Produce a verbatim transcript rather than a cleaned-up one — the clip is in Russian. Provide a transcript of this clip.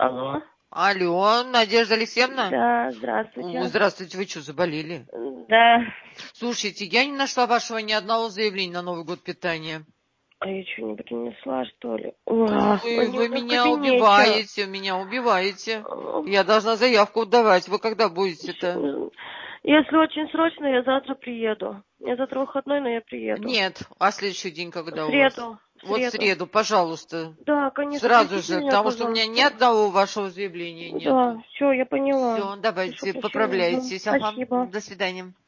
Алло. Алло, Надежда Алексеевна? Да, О, здравствуйте. здравствуйте, вы что, заболели? Да. Слушайте, я не нашла вашего ни одного заявления на Новый год питания. А я что-нибудь нанесла, что ли? Ой, Вы, они у вы меня в меня кабинете. убиваете, меня убиваете. Я должна заявку давать. Вы когда будете-то? Если очень срочно, я завтра приеду. Я завтра выходной, но я приеду. Нет, а следующий день когда В у вас? среду. В Вот в среду. среду, пожалуйста. Да, конечно, Сразу простите же, меня, потому что у меня ни пожалуйста. одного вашего заявления Да, нету. все, я поняла. Все, Прошу давайте, прощения. Ага. поправляйтесь. Ага, Спасибо. до свидания.